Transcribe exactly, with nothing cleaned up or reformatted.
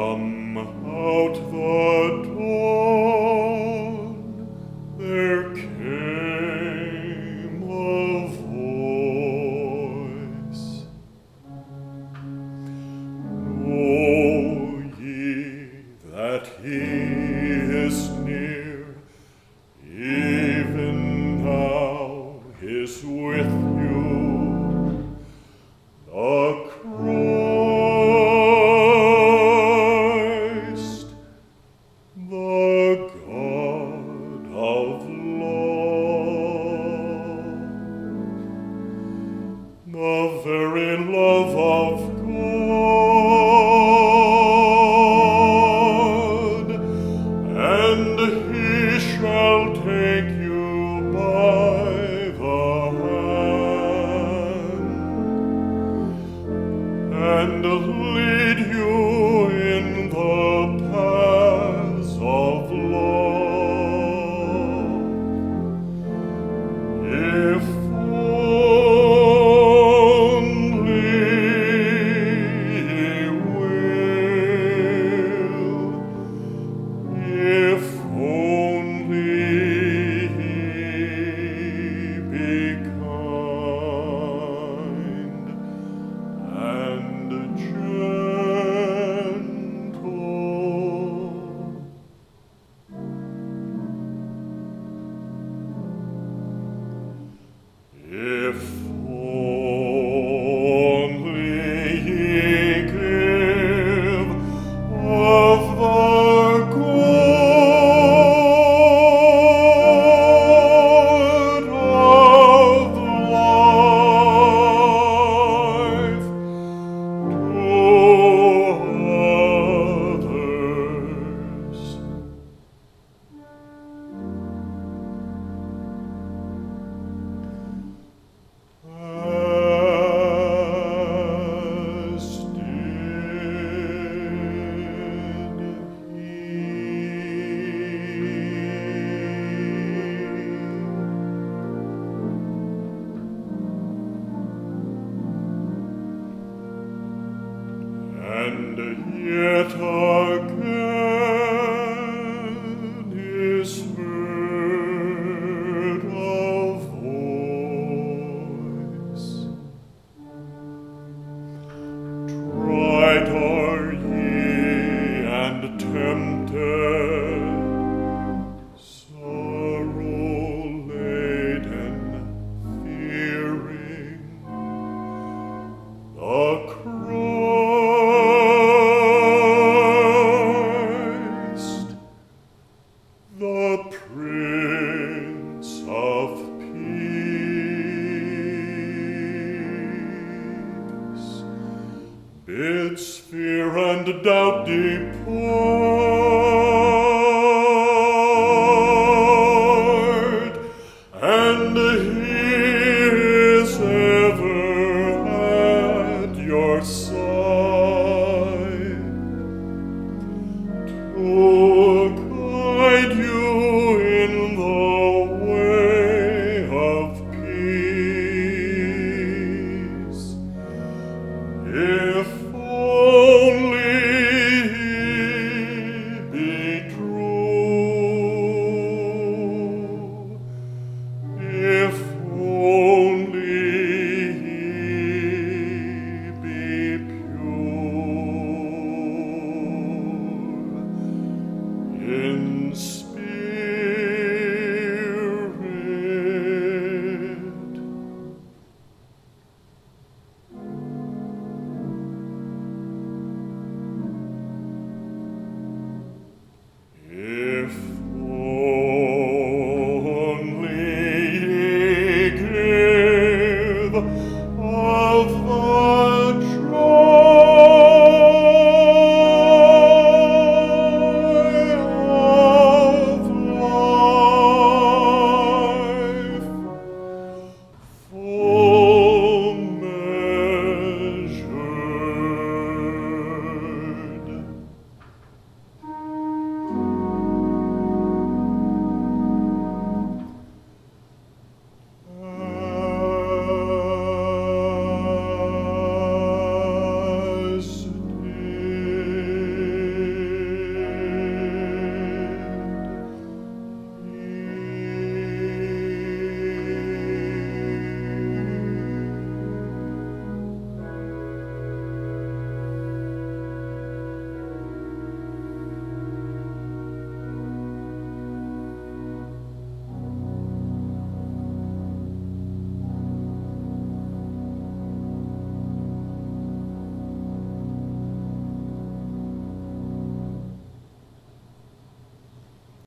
From out the dawn there came a voice. Know ye that he is near, even now is with you, the Christ, the God of love, the very love of God, and he shall take you by the hand and lead you in the paths of love. If only he will, if only he be kind and gentle. If only he give of the good of life to others. As did he. And yet again is heard a voice. Tried are ye and tempted, sorrow-laden, fearing the Christ, the Prince of Peace, bids fear and doubt depart, and he is ever at your side to guide you in the way of peace. If only he be true, if only he be pure, in